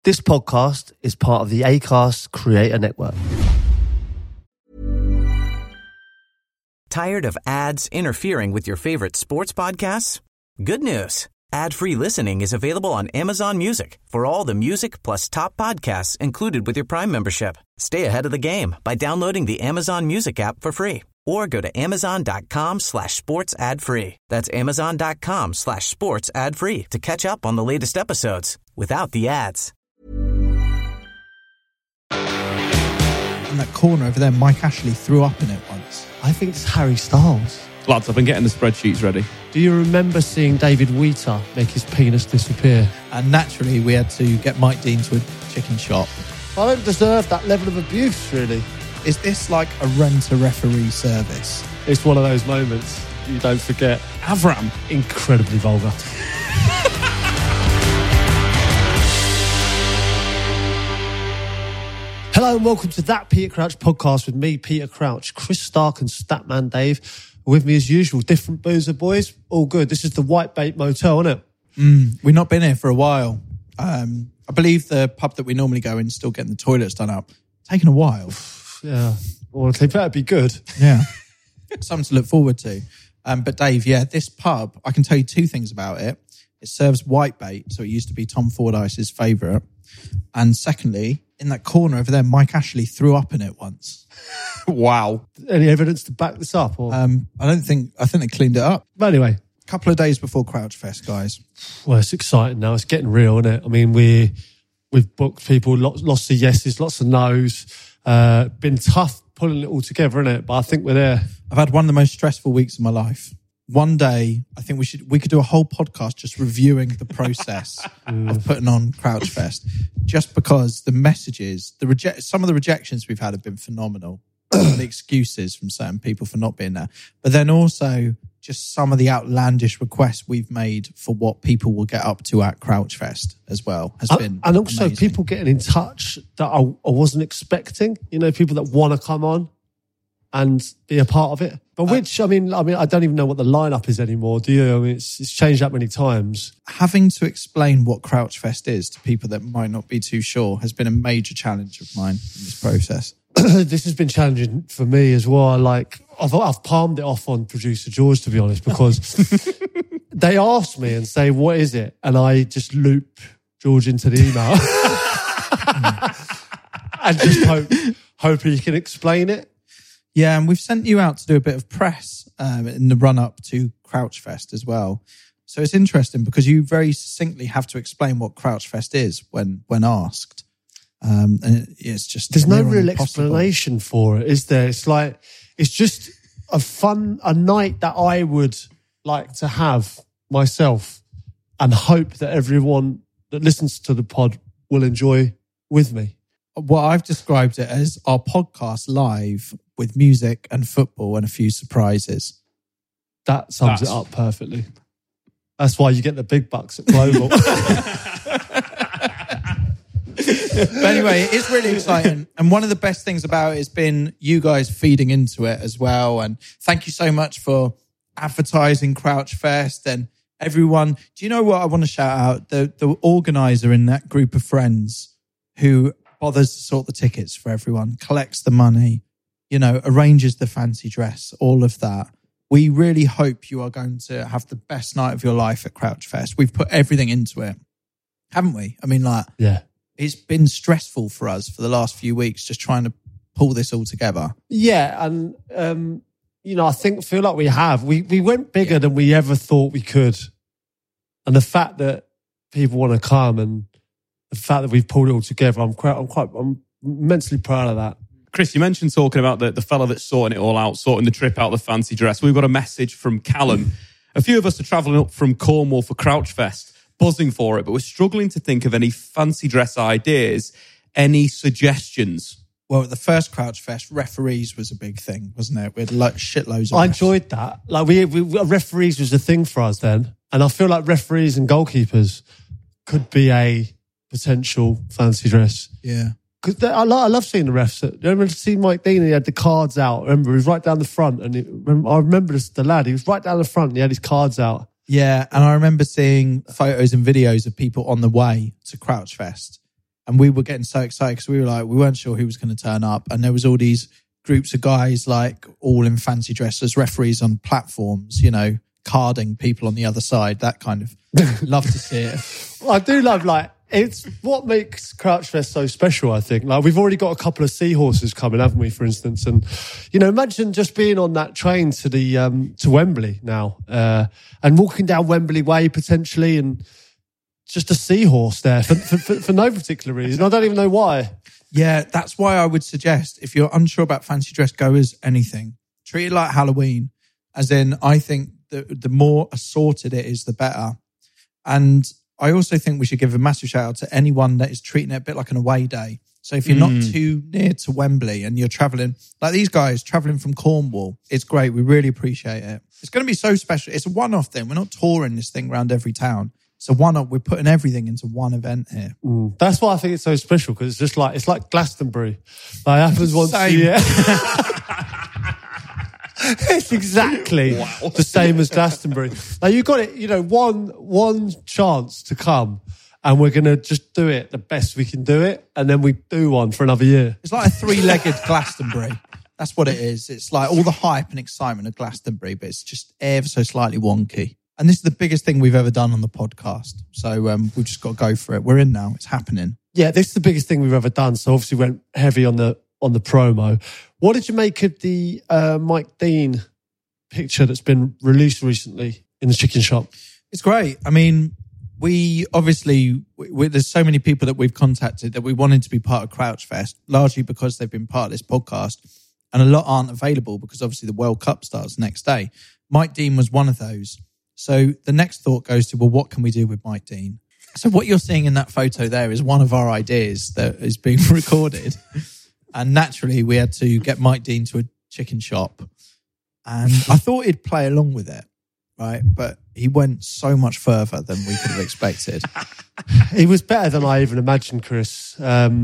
This podcast is part of the Acast Creator Network. Tired of ads interfering with your favorite sports podcasts? Good news. Ad-free listening is available on Amazon Music for all the music plus top podcasts included with your Prime membership. Stay ahead of the game by downloading the Amazon Music app for free or go to amazon.com/sports ad free. That's amazon.com/sports ad free to catch up on the latest episodes without the ads. In that corner over there, Mike Ashley threw up in it once. I think it's Harry Styles. Lads, I've been getting the spreadsheets ready. Do you remember seeing David Wheater make his penis disappear? And naturally, we had to get Mike Dean to a chicken shop. I don't deserve that level of abuse, really. Is this like a rent-a-referee service? It's one of those moments you don't forget. Avram. Incredibly vulgar. Hello and welcome to That Peter Crouch podcast with me, Peter Crouch, Chris Stark and Statman Dave. With me as usual, different boozer boys. All good. This is the Whitebait Motel, isn't it? We've not been here for a while. I believe the pub that we normally go in is still getting the toilets done up. Taking a while. Yeah. Well, they better be good. Yeah. Something to look forward to. But Dave, yeah, this pub, I can tell you two things about it. It serves whitebait, so it used to be Tom Fordyce's favourite. And secondly, in that corner over there, Mike Ashley threw up in it once. Wow. Any evidence to back this up? Or? I think they cleaned it up. But anyway. A couple of days before Crouch Fest, guys. Well, it's exciting now. It's getting real, isn't it? I mean, we've booked people, lots of yeses, lots of nos. Been tough pulling it all together, innit? But I think we're there. I've had one of the most stressful weeks of my life. One day, I think we could do a whole podcast just reviewing the process of putting on Crouch Fest, just because the messages, some of the rejections we've had have been phenomenal. The excuses from certain people for not being there, but then also just some of the outlandish requests we've made for what people will get up to at Crouch Fest as well has been and also amazing. People getting in touch that I wasn't expecting. You know, people that want to come on and be a part of it. But I mean, I don't even know what the lineup is anymore, do you? I mean, it's changed that many times. Having to explain what Crouch Fest is to people that might not be too sure has been a major challenge of mine in this process. This has been challenging for me as well. Like, I've palmed it off on producer George, to be honest, because they ask me and say, what is it? And I just loop George into the email and just hope he can explain it. Yeah, and we've sent you out to do a bit of press in the run-up to Crouch Fest as well. So it's interesting because you very succinctly have to explain what Crouch Fest is when asked. And it's just... There's no real explanation for it, is there? It's like, it's just a night that I would like to have myself and hope that everyone that listens to the pod will enjoy with me. Well, I've described it as our podcast live with music and football and a few surprises. That sums it up perfectly. That's why you get the big bucks at Global. But anyway, it's really exciting. And one of the best things about it has been you guys feeding into it as well. And thank you so much for advertising Crouch Fest and everyone. Do you know what I want to shout out? The organizer in that group of friends who bothers to sort the tickets for everyone, collects the money, arranges the fancy dress, all of that. We really hope you are going to have the best night of your life at Crouch Fest. We've put everything into it, haven't we? I mean, yeah. It's been stressful for us for the last few weeks just trying to pull this all together. Yeah, and, I feel like we have. We went bigger than we ever thought we could. And the fact that people want to come and the fact that we've pulled it all together, I'm immensely proud of that. Chris, you mentioned talking about the fella that's sorting it all out, sorting the trip out, the fancy dress. We've got a message from Callum. A few of us are travelling up from Cornwall for Crouch Fest, buzzing for it, but we're struggling to think of any fancy dress ideas. Any suggestions? Well, at the first Crouch Fest, referees was a big thing, wasn't it? We had shitloads of I enjoyed that. Like we referees was a thing for us then. And I feel like referees and goalkeepers could be a potential fancy dress. Yeah. Because I love seeing the refs. I remember seeing Mike Dean, he had the cards out. Remember, he was right down the front. And I remember the lad, he was right down the front and he had his cards out. Yeah, and I remember seeing photos and videos of people on the way to Crouch Fest And we were getting so excited because we weren't sure who was going to turn up. And there was all these groups of guys like all in fancy dress as referees on platforms, carding people on the other side, that kind of. Love to see it. I do love, it's what makes Crouchfest so special, I think. We've already got a couple of seahorses coming, haven't we, for instance? And, imagine just being on that train to to Wembley now, and walking down Wembley Way potentially, and just a seahorse there for no particular reason. I don't even know why. Yeah, that's why I would suggest, if you're unsure about fancy dress, go as anything. Treat it like Halloween. As in, I think the more assorted it is, the better. And I also think we should give a massive shout out to anyone that is treating it a bit like an away day. So if you're not too near to Wembley and you're traveling, like these guys traveling from Cornwall, it's great. We really appreciate it. It's going to be so special. It's a one-off thing. We're not touring this thing around every town. It's a one-off. We're putting everything into one event here. That's why I think it's so special, because it's like Glastonbury. It happens once a year. It's exactly the same as Glastonbury. Now you got it, one chance to come, and we're going to just do it the best we can do it, and then we do one for another year. It's like a three-legged Glastonbury. That's what it is. It's like all the hype and excitement of Glastonbury, but it's just ever so slightly wonky. And this is the biggest thing we've ever done on the podcast. So we've just got to go for it. We're in now. It's happening. Yeah, this is the biggest thing we've ever done. So obviously went heavy on the promo. What did you make of the Mike Dean picture that's been released recently in the chicken shop? It's great. I mean, we obviously, there's so many people that we've contacted that we wanted to be part of Crouchfest, largely because they've been part of this podcast, and a lot aren't available because obviously the World Cup starts the next day. Mike Dean was one of those. So the next thought goes to, well, what can we do with Mike Dean? So what you're seeing in that photo there is one of our ideas that is being recorded. And naturally, we had to get Mike Dean to a chicken shop. And I thought he'd play along with it, right? But he went so much further than we could have expected. He was better than I even imagined, Chris.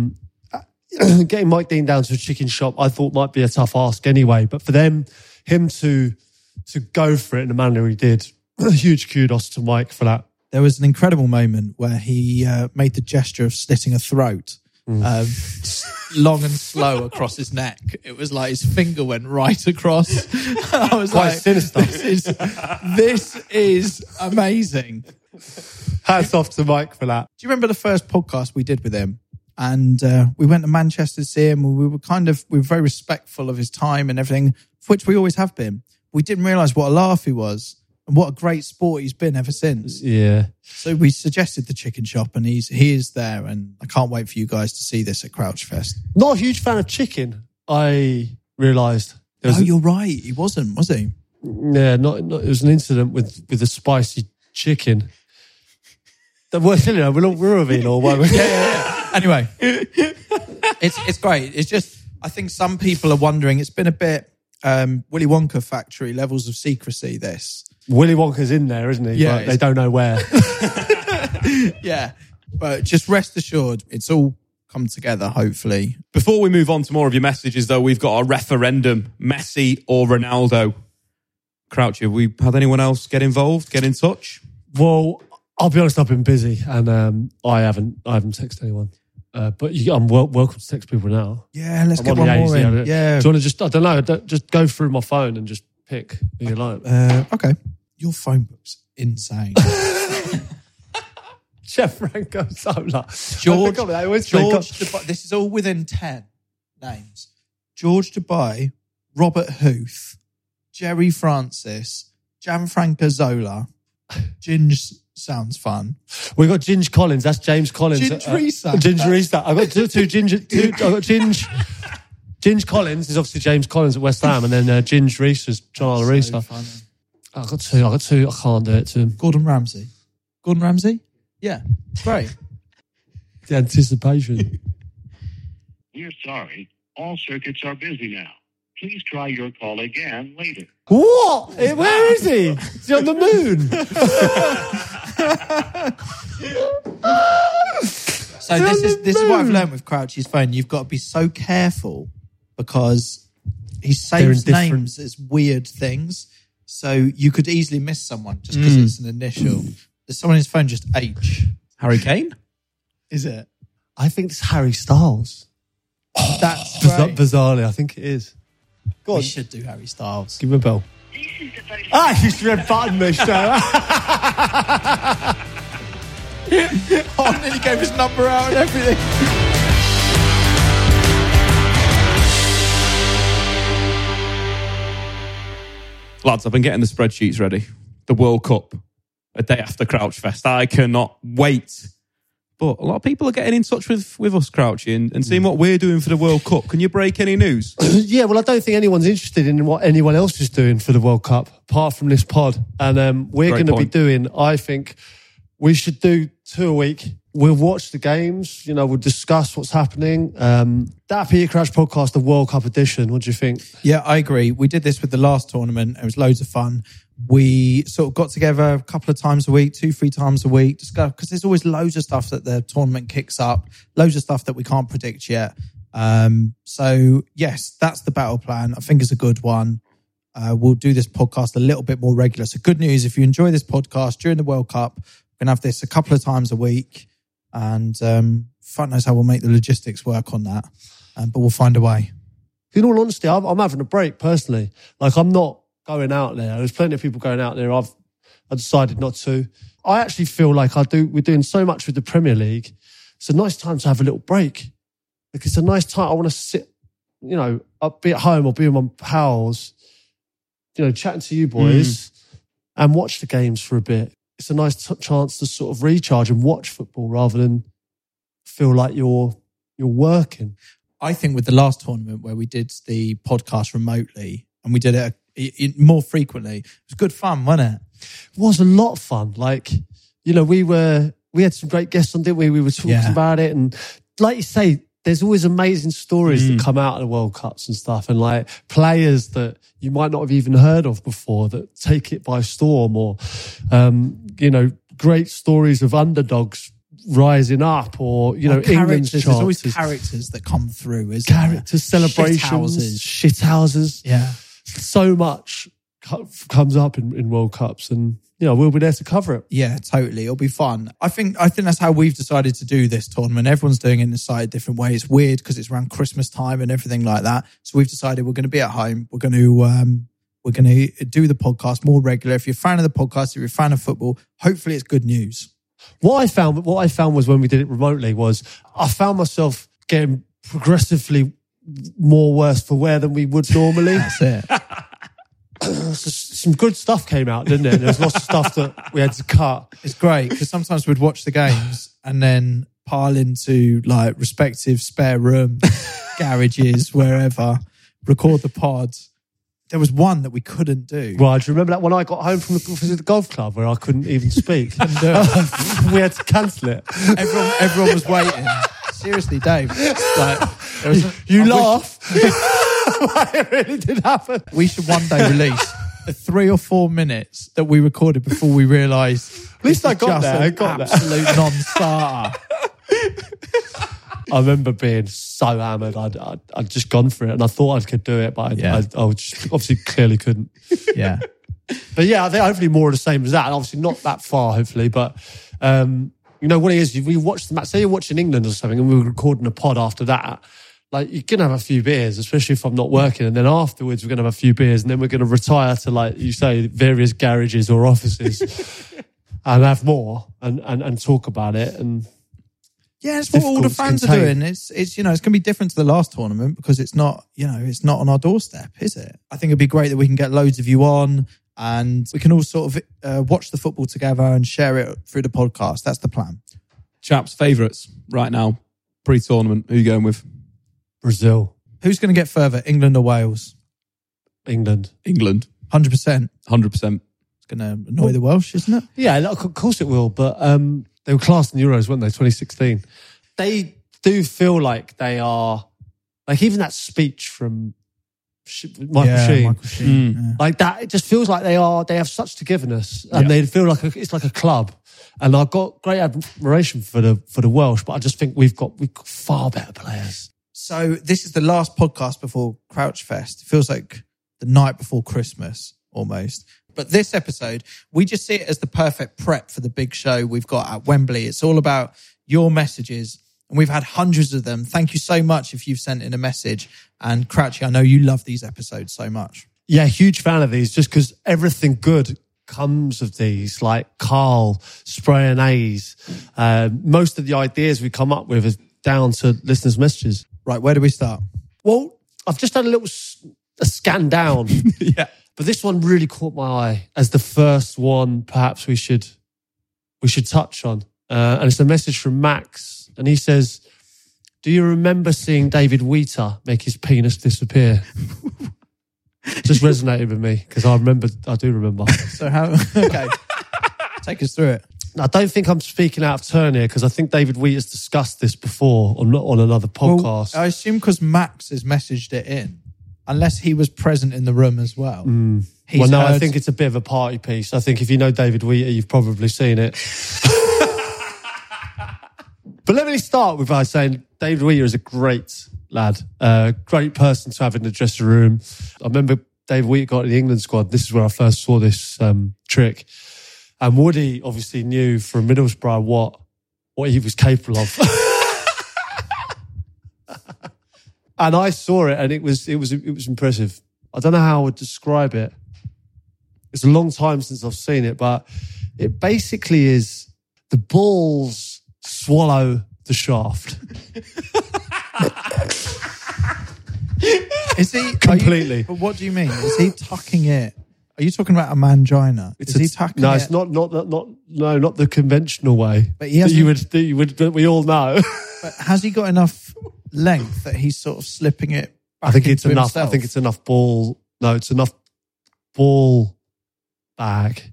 Getting Mike Dean down to a chicken shop, I thought might be a tough ask anyway. But for him to go for it in the manner he did, huge kudos to Mike for that. There was an incredible moment where he made the gesture of slitting a throat. Long and slow across his neck. It was like his finger went right across. I was quite sinister. This is amazing. Hats off to Mike for that. Do you remember the first podcast we did with him? And we went to Manchester to see him. We were very respectful of his time and everything, which we always have been. We didn't realise what a laugh he was. And what a great sport he's been ever since. Yeah. So we suggested the chicken shop, and he is there, and I can't wait for you guys to see this at Crouchfest. Not a huge fan of chicken, I realised. You're right. He wasn't, was he? Yeah, not. It was an incident with the spicy chicken. We're revealing all, won't we? Yeah. Anyway, it's great. It's just, I think some people are wondering. It's been a bit Willy Wonka factory levels of secrecy. This. Willy Wonka's in there, isn't he? Yeah, but they don't know where. Yeah, but just rest assured, it's all come together, hopefully. Before we move on to more of your messages, though, we've got a referendum. Messi or Ronaldo? Crouch, have we had anyone else get involved, get in touch? Well, I'll be honest, I've been busy and I haven't texted anyone. But I'm welcome to text people now. Yeah, let's get one more in. Yeah. Do you want to just, I don't know, just go through my phone and just pick who you like? Okay. Your phone book's insane. Jeff Franco Solar. George Dubai. This is all within 10 names. George Dubai, Robert Huth, Jerry Francis, Gianfranco Zola. Ginge sounds fun. We got Ginge Collins. That's James Collins. Ginge Reese. Ginge Reese. I got two Ginge. I got Ginge. Ginge Collins is obviously James Collins at West Ham, and then Ginge Reese is John Arisa. So I got two. I can't do it to him. Gordon Ramsay. Yeah, great. The anticipation. We're sorry. All circuits are busy now. Please try your call again later. What? Where is he? Is he on the moon? So this is what I've learned with Crouchy's phone. You've got to be so careful because he saves names as weird things. So you could easily miss someone just because it's an initial. There's someone in his phone just H. Harry Kane? Is it? I think it's Harry Styles. That's right. Bizarrely, I think it is. Go on, We should do Harry Styles. give him a bell. This is the vote. He's red button me straight away. Oh, and then he gave his number out and everything. Lads, I've been getting the spreadsheets ready. The World Cup, a day after Crouch Fest. I cannot wait. But a lot of people are getting in touch with us, Crouchy, and seeing what we're doing for the World Cup. Can you break any news? Yeah, well, I don't think anyone's interested in what anyone else is doing for the World Cup, apart from this pod. And we're Great going to be point. doing, I think, we should do 2 a week. We'll watch the games, we'll discuss what's happening. That Peter Crouch podcast, the World Cup edition, what do you think? Yeah, I agree. We did this with the last tournament. It was loads of fun. We sort of got together a couple of times a week, 2-3 times a week, discuss, because there's always loads of stuff that the tournament kicks up, loads of stuff that we can't predict yet. So yes, that's the battle plan. I think it's a good one. We'll do this podcast a little bit more regular. So good news, if you enjoy this podcast during the World Cup, we're going to have this a couple of times a week. And fuck knows how we'll make the logistics work on that. But we'll find a way. In all honesty, I'm having a break personally. Like, I'm not going out there. There's plenty of people going out there. I decided not to. I actually feel like we're doing so much with the Premier League. It's a nice time to have a little break. Like, it's a nice time. I want to sit, be at home or be with my pals, chatting to you boys and watch the games for a bit. It's a nice chance to sort of recharge and watch football rather than feel like you're working. I think with the last tournament where we did the podcast remotely and we did it more frequently, it was good fun, wasn't it? It was a lot of fun. Like, we had some great guests on, didn't we? We were talking about it. And like you say, there's always amazing stories that come out of the World Cups and stuff. And like players that you might not have even heard of before that take it by storm, or, great stories of underdogs rising up, or, England's chances. There's always characters that come through, isn't Characters, celebrations, shithouses. Yeah. So much comes up in World Cups, and we'll be there to cover it. Yeah, totally. It'll be fun. I think that's how we've decided to do this tournament. Everyone's doing it in a slightly different way. It's weird because it's around Christmas time and everything like that. So we've decided we're going to be at home. We're going to do the podcast more regular. If you're a fan of the podcast, if you're a fan of football, hopefully it's good news. What I found was when we did it remotely was I found myself getting progressively more worse for wear than we would normally. That's it. Some good stuff came out, didn't it? There was lots of stuff that we had to cut. It's great because sometimes we'd watch the games and then pile into like respective spare room, garages, wherever, record the pods. There was one that we couldn't do. Right, do you remember that when I got home from the golf club where I couldn't even speak? We had to cancel it. Everyone was waiting. Seriously, Dave. You laugh. It really did happen. We should one day release the 3 or 4 minutes that we recorded before we realised. At least I got there. I got there. Absolute non-starter. I remember being so hammered. I'd just gone for it, and I thought I could do it, but I just obviously clearly couldn't. Yeah. But yeah, I think hopefully more of the same as that. Obviously not that far, hopefully, but what it is, we watch the match. Say you're watching England or something, and we were recording a pod after that. Like, you're going to have a few beers, especially if I'm not working. And then afterwards, we're going to have a few beers. And then we're going to retire to, like you say, various garages or offices and have more and talk about it. And yeah, it's what all the fans are doing. It's it's going to be different to the last tournament because it's not on our doorstep, is it? I think it'd be great that we can get loads of you on and we can all sort of watch the football together and share it through the podcast. That's the plan. Chaps, favourites right now, pre-tournament. Who are you going with? Brazil. Who's going to get further, England or Wales? England. 100%. 100%. It's going to annoy the Welsh, isn't it? Yeah, of course it will. But they were classed in Euros, weren't they? 2016. They do feel like they are, like even that speech from Michael Sheen. Yeah. Like that, it just feels like they have such togetherness, and they feel like it's like a club. And I've got great admiration for the Welsh, but I just think we've got far better players. So this is the last podcast before Crouch Fest. It feels like the night before Christmas almost. But this episode, we just see it as the perfect prep for the big show we've got at Wembley. It's all about your messages And we've had hundreds of them. Thank you so much if you've sent in a message. And Crouchy, I know you love these episodes so much. Yeah, huge fan of these just because everything good comes of these, like Carl spraying A's. Most of the ideas we come up with is down to listeners' messages. Right, where do we start? Well, I've just had a little a scan down. Yeah. But this one really caught my eye as the first one perhaps we should touch on. And it's a message from Max. And he says, do you remember seeing David Wheater make his penis disappear? Just resonated with me because I do remember. So how, okay, take us through it. I don't think I'm speaking out of turn here because I think David Wheater's discussed this before on another podcast. Well, I assume because Max has messaged it in, unless he was present in the room as well. I think it's a bit of a party piece. I think if you know David Wheater, you've probably seen it. But let me start by saying David Wheater is a great lad, great person to have in the dressing room. I remember David Wheater got in the England squad. This is where I first saw this trick. And Woody obviously knew from Middlesbrough what he was capable of. And I saw it and it was impressive. I don't know how I would describe it. It's a long time since I've seen it, but it basically is the balls swallow the shaft. Is he completely? But what do you mean? Is he tucking it? Are you talking about a mangina? Is he tucking it? No, it's not the conventional way. But he that you would that we all know. But has he got enough length that he's sort of slipping it back I think it's into enough. himself? I think it's enough ball. No, it's enough ball bag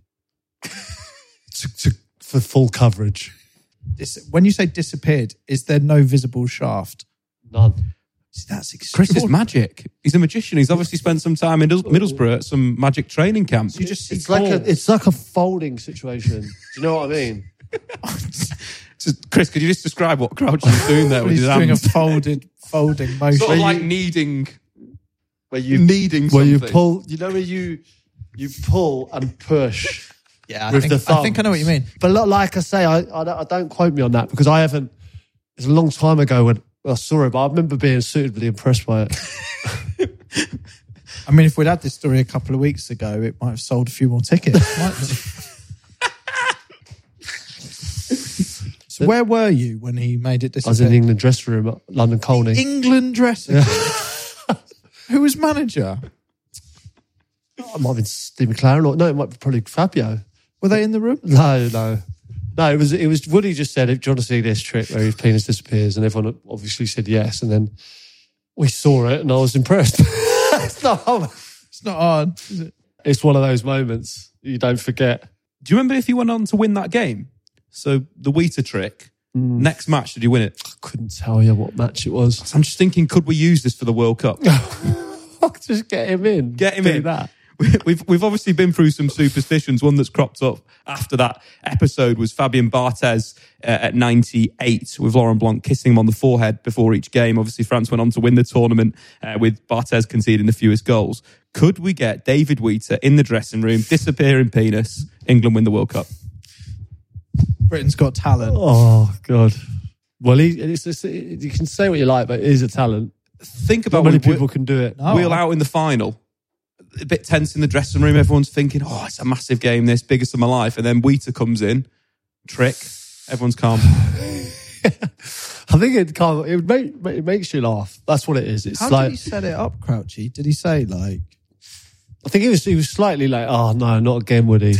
for full coverage. When you say disappeared, is there no visible shaft? None. See, that's Chris extraordinary. is magic. He's a magician. He's obviously spent some time in Middlesbrough at some magic training camps. You just see It's like a folding situation. Do you know what I mean? Chris, could you just describe what Crouch is doing there with he's his doing hands? a folding motion. Sort of like kneading Where you something. pull. You know where you pull and push. Yeah, with the thumb. I think I know what you mean. But like I say, I don't quote me on that because I haven't. It's a long time ago when I saw it, but I remember being suitably impressed by it. I mean, if we'd had this story a couple of weeks ago, it might have sold a few more tickets, mightn't it? So where were you when he made it disappear? I was in the England dressing room at London Colney. England dressing room? Who was manager? It might have been Steve McLaren or no, it might be probably Fabio. Were they in the room? No. It was Woody just said, do you want to see this trick where his penis disappears? And everyone obviously said yes. And then we saw it and I was impressed. It's not hard, is it? It's one of those moments you don't forget. Do you remember if you went on to win that game? So the Wheater trick, next match, did you win it? I couldn't tell you what match it was. So I'm just thinking, could we use this for the World Cup? Just get him in. Get him Do in. that. We've obviously been through some superstitions. One that's cropped up after that episode was Fabien Barthez at 98 with Laurent Blanc kissing him on the forehead before each game. Obviously, France went on to win the tournament with Barthez conceding the fewest goals. Could we get David Wheater in the dressing room, disappearing penis, England win the World Cup? Britain's Got Talent. Oh, God. Well, you can say what you like, but it is a talent. Think Not about many when people can do it. No. Wheel out in the final. A bit tense in the dressing room. Everyone's thinking, oh, it's a massive game, this, biggest of my life. And then Wheater comes in, trick, everyone's calm. I think it makes you laugh. That's what it is. It's How like did he set it up, Crouchy? Did he say like... I think he was slightly like, oh no, not again, Woody.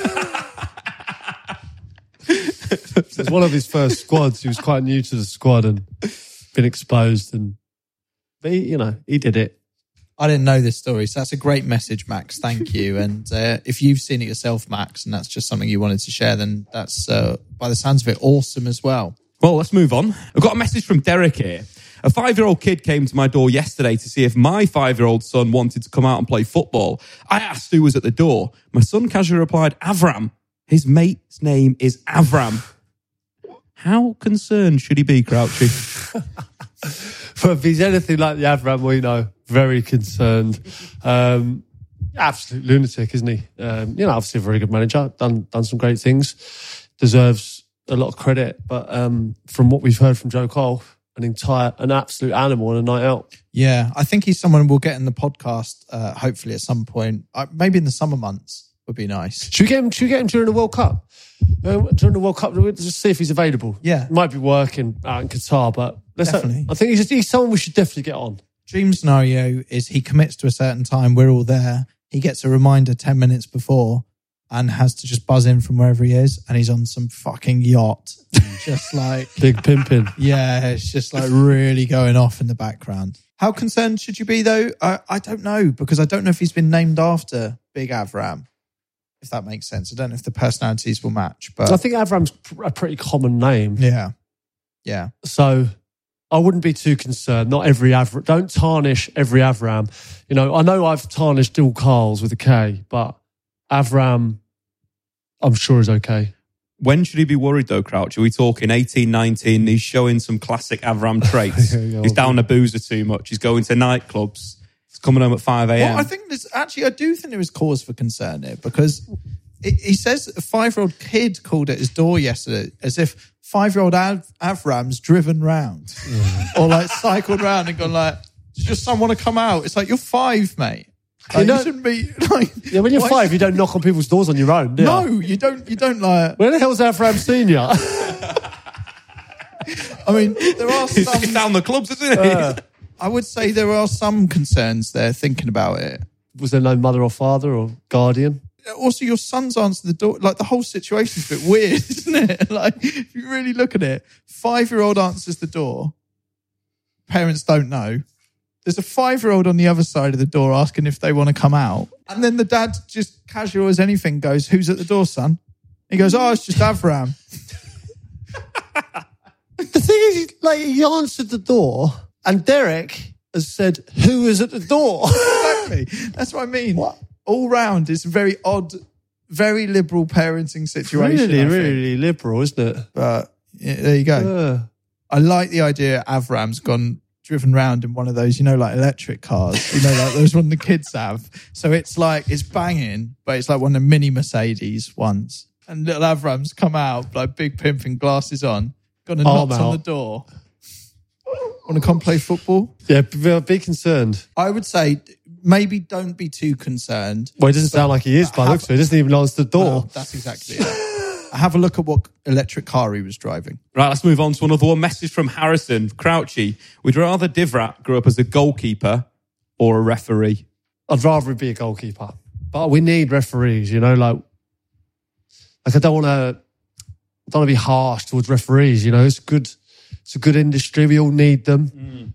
It was one of his first squads. He was quite new to the squad and been exposed, but he did it. I didn't know this story, so that's a great message, Max. Thank you. And if you've seen it yourself, Max, and that's just something you wanted to share, then that's, by the sounds of it, awesome as well. Well, let's move on. I've got a message from Derek here. A 5-year-old kid came to my door yesterday to see if my 5-year-old son wanted to come out and play football. I asked who was at the door. My son casually replied, Avram. His mate's name is Avram. How concerned should he be, Crouchy? But if he's anything like the Avram we know, very concerned. Absolute lunatic, isn't he? Obviously a very good manager, done some great things. Deserves a lot of credit, but from what we've heard from Joe Cole, an absolute animal on a night out. Yeah, I think he's someone we'll get in the podcast, hopefully at some point. Maybe in the summer months would be nice. Should we get him during the World Cup? During the World Cup, we'll just see if he's available. Yeah. Might be working out in Qatar, but Definitely. I think he's someone we should definitely get on. Dream scenario is he commits to a certain time, we're all there, he gets a reminder 10 minutes before and has to just buzz in from wherever he is, and he's on some fucking yacht. Just like... Big pimping. Yeah, it's just like really going off in the background. How concerned should you be, though? I don't know, because I don't know if he's been named after Big Avram, if that makes sense. I don't know if the personalities will match. But I think Avram's a pretty common name. Yeah. Yeah. So I wouldn't be too concerned. Not every Avram. Don't tarnish every Avram. You know, I know I've tarnished all Carls with a K, but Avram, I'm sure is okay. When should he be worried though, Crouch? Are we talking 18, 19? He's showing some classic Avram traits. He's down a boozer too much. He's going to nightclubs. He's coming home at 5 a.m. Well, I think I do think there is cause for concern here, because he says a 5-year-old kid called at his door yesterday as if 5-year-old Avram's driven round or like cycled round and gone like, does your son want to come out? It's like, you're 5, mate. Like, you shouldn't be like... Yeah, when you're 5, you don't knock on people's doors on your own, do you? No, you don't like... Where the hell's Avram Senior? I mean, there are some... He's down the clubs, isn't he? I would say there are some concerns there thinking about it. Was there no mother or father or guardian? Also, your son's answered the door. Like, the whole situation's a bit weird, isn't it? Like, if you really look at it, 5-year-old answers the door. Parents don't know. There's a 5-year-old on the other side of the door asking if they want to come out. And then the dad, just casual as anything, goes, "Who's at the door, son?" He goes, "Oh, it's just Avram." The thing is, like, he answered the door and Derek has said, "Who is at the door?" Exactly. That's what I mean. What? All round, it's a very odd, very liberal parenting situation. Really, I think. really liberal, isn't it? But yeah, there you go. I like the idea Avram's driven round in one of those, like electric cars, like those one the kids have. So it's like, it's banging, but it's like one of the mini Mercedes ones. And little Avram's come out, like big pimping, glasses on, got a knot on the door. Want to come play football? Yeah, be concerned. I would say maybe don't be too concerned. Well, it doesn't sound like he is, by the looks of it. He doesn't even answer the door. Well, that's exactly it. Have a look at what electric car he was driving. Right, let's move on to another one. Message from Harrison. Crouchy, would you rather Divrat grow up as a goalkeeper or a referee? I'd rather be a goalkeeper. But we need referees, like I don't want to be harsh towards referees, it's a good industry. We all need them.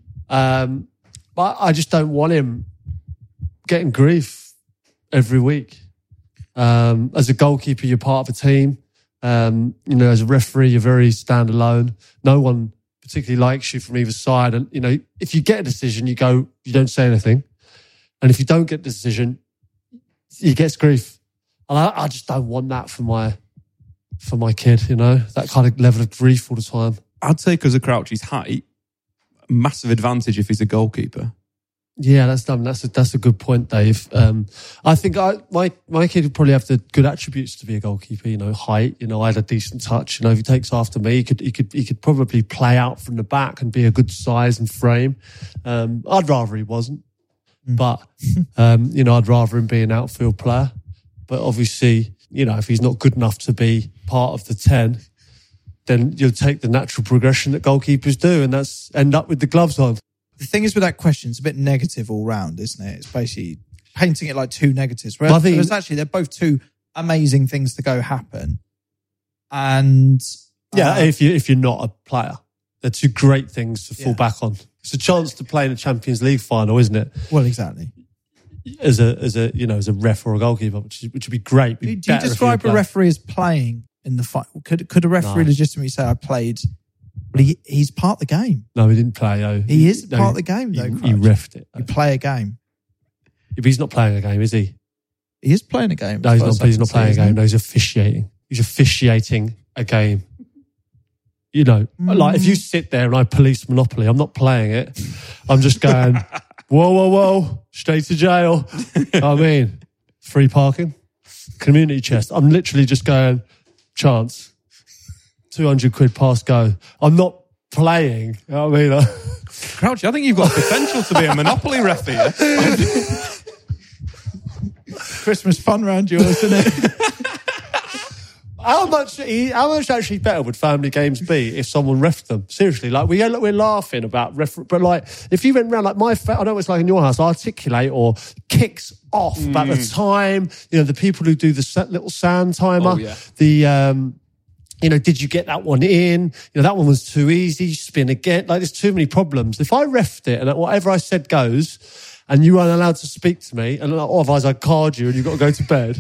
But I just don't want him getting grief every week. As a goalkeeper, you're part of a team. As a referee, you're very standalone. No one particularly likes you from either side. And, if you get a decision, you don't say anything. And if you don't get the decision, he gets grief. And I just don't want that for my kid, that kind of level of grief all the time. I'd say because of Crouchy's height, massive advantage if he's a goalkeeper. Yeah, that's a good point, Dave. I think my kid would probably have the good attributes to be a goalkeeper. Height. I had a decent touch. If he takes after me, he could probably play out from the back and be a good size and frame. I'd rather he wasn't, but I'd rather him be an outfield player. But obviously, if he's not good enough to be part of the 10, then you'll take the natural progression that goalkeepers do, and that's end up with the gloves on. The thing is with that question, it's a bit negative all round, isn't it? It's basically painting it like two negatives. Whereas actually, they're both two amazing things to go happen. And if you're not a player, they're two great things to fall back on. It's a chance to play in a Champions League final, isn't it? Well, exactly. As a ref or a goalkeeper, which would be great. Do you describe a referee as playing in the fight? Could a referee legitimately say, "I played"? But he's part of the game. No, he didn't play. No. He is part of the game, though. He refed it. You play a game. But he's not playing a game, is he? He is playing a game. No, he's not playing a game. No, he's officiating. He's officiating a game. Like if you sit there and I police Monopoly, I'm not playing it. I'm just going, whoa, straight to jail. Free parking, community chest. I'm literally just going, chance. £200 pass go. I'm not playing. You know what I mean? Crouchy, I think you've got potential to be a Monopoly ref here. Christmas fun round yours, isn't it? How much actually better would family games be if someone refed them? Seriously, like we're laughing about but like if you went round like I know it's like in your house, Articulate or Kicks Off about the time, the people who do the little sound timer, did you get that one in? That one was too easy, spin again. Like there's too many problems. If I refed it and whatever I said goes, and you weren't allowed to speak to me, and otherwise I'd card you and you've got to go to bed.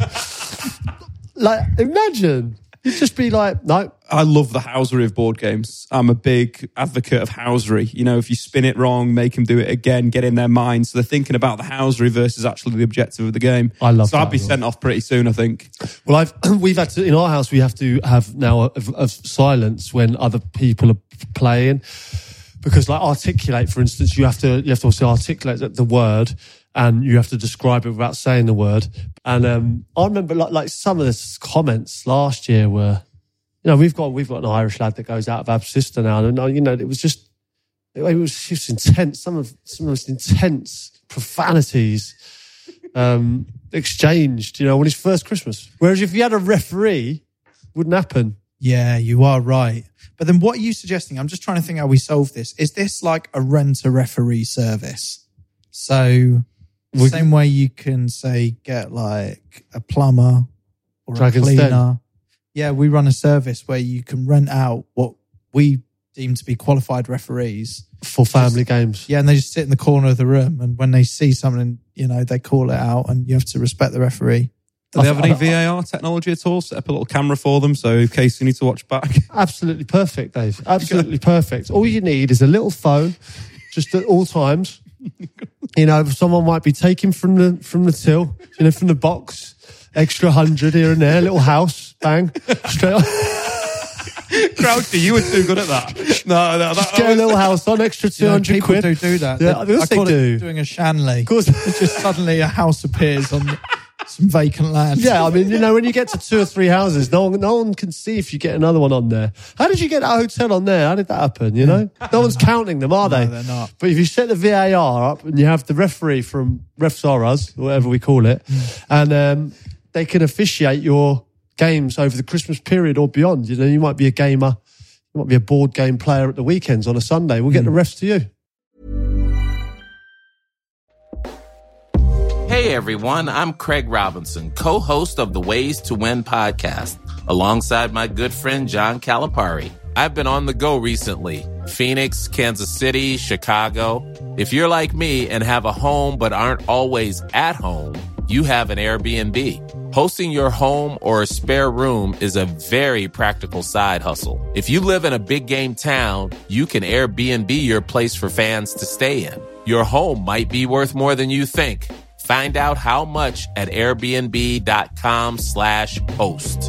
Like, imagine. You'd just be like, no. I love the housery of board games. I'm a big advocate of housery. If you spin it wrong, make them do it again, get in their mind. So they're thinking about the housery versus actually the objective of the game. I love that. So I'd be sent off pretty soon, I think. Well, we've had to, in our house, we have to have now a silence when other people are playing. Because like Articulate, for instance, you have to also articulate the word and you have to describe it without saying the word. And I remember like some of the comments last year were, we've got an Irish lad that goes out of Absister now, and it was just intense. Some of the most intense profanities exchanged, on his first Christmas. Whereas if you had a referee, it wouldn't happen. Yeah, you are right. But then what are you suggesting? I'm just trying to think how we solve this. Is this like a rent-a-referee service? So the same way you can say get like a plumber or Dragon's a cleaner. Den. Yeah, we run a service where you can rent out what we deem to be qualified referees. For family games. Yeah, and they just sit in the corner of the room, and when they see something, they call it out, and you have to respect the referee. Do they have any VAR technology at all? Set up a little camera for them, so in case you need to watch back. Absolutely perfect, Dave. Absolutely perfect. All you need is a little phone, just at all times. Someone might be taking from the till, from the box, extra 100 here and there, little house, bang, straight on. Crouchy, you were too good at that. No, just get a little house on, extra 200 people quid. People do that. Yeah, they call it doing a Shanley. Of course. It's just suddenly a house appears on some vacant land. Yeah, I mean, when you get to 2 or 3 houses, no one can see if you get another one on there. How did you get that hotel on there? How did that happen, No one's counting them, are they? No, they're not. But if you set the VAR up and you have the referee from Refs Are Us, whatever we call it, and they can officiate your games over the Christmas period or beyond. You might be a gamer, you might be a board game player at the weekends on a Sunday. We'll get the refs to you. Hey everyone, I'm Craig Robinson, co-host of the Ways to Win podcast, alongside my good friend John Calipari. I've been on the go recently. Phoenix, Kansas City, Chicago. If you're like me and have a home but aren't always at home, you have an Airbnb. Hosting your home or a spare room is a very practical side hustle. If you live in a big game town, you can Airbnb your place for fans to stay in. Your home might be worth more than you think. Find out how much at airbnb.com/host.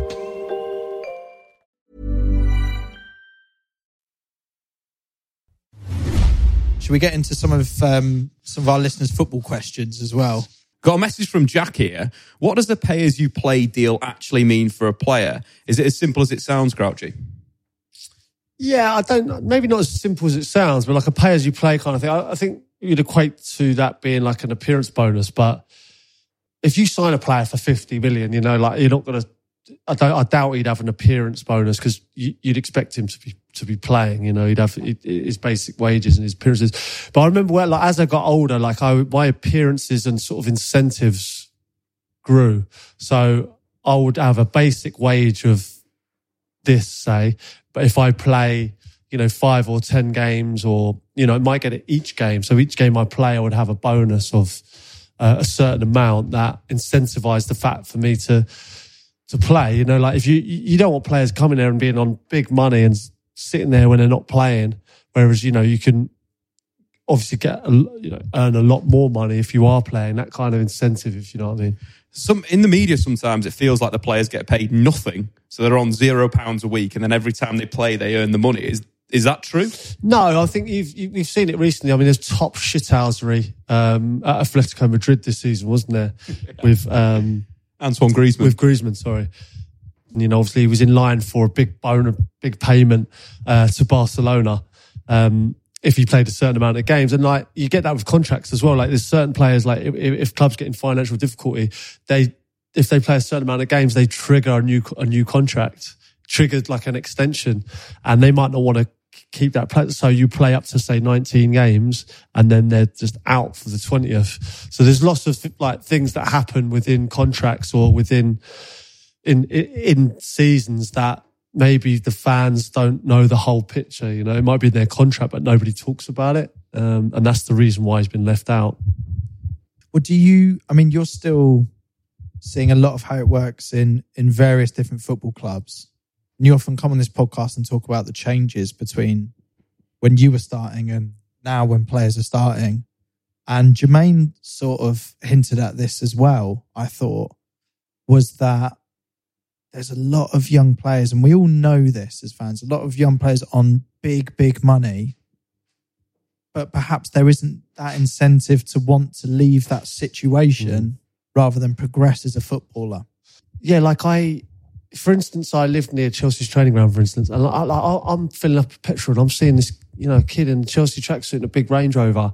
Should we get into some of our listeners' football questions as well? Got a message from Jack here. What does the pay-as-you-play deal actually mean for a player? Is it as simple as it sounds, Grouchy? Yeah, maybe not as simple as it sounds, but like a pay-as-you-play kind of thing. I think you'd equate to that being like an appearance bonus. But if you sign a player for 50 million, you're not going to, I doubt he'd have an appearance bonus because you'd expect him to be playing. He'd have his basic wages and his appearances. But I remember as I got older, my appearances and sort of incentives grew. So I would have a basic wage of this, say, but if I play, 5 or 10 games, or I might get it each game. So each game I play, I would have a bonus of a certain amount that incentivized the fact for me to play. If you don't want players coming there and being on big money and sitting there when they're not playing, whereas you can obviously earn a lot more money if you are playing. That kind of incentive, if you know what I mean. In the media, sometimes it feels like the players get paid nothing, so they're on £0 a week, and then every time they play, they earn the money. Is that true? No, I think you've seen it recently. I mean, there's top shithousery at Atletico Madrid this season, wasn't there? With Antoine Griezmann. With Griezmann, sorry. You know, obviously he was in line for a big payment to Barcelona if he played a certain amount of games. And like you get that with contracts as well. Like there's certain players, like if clubs get in financial difficulty, if they play a certain amount of games, they trigger a new contract, triggered like an extension, and they might not want to keep that play. So you play up to say 19 games and then they're just out for the 20th. So there's lots of like things that happen within contracts or within in seasons that maybe the fans don't know the whole picture. You know, it might be in their contract, but nobody talks about it. And that's the reason why he's been left out. Well, you're still seeing a lot of how it works in various different football clubs. And you often come on this podcast and talk about the changes between when you were starting and now when players are starting. And Jermaine sort of hinted at this as well, I thought, was that there's a lot of young players, and we all know this as fans, a lot of young players on big money, but perhaps there isn't that incentive to want to leave that situation rather than progress as a footballer. Yeah, like for instance, I lived near Chelsea's training ground, for instance, and I'm filling up with petrol and I'm seeing this, you know, kid in a Chelsea tracksuit in a big Range Rover,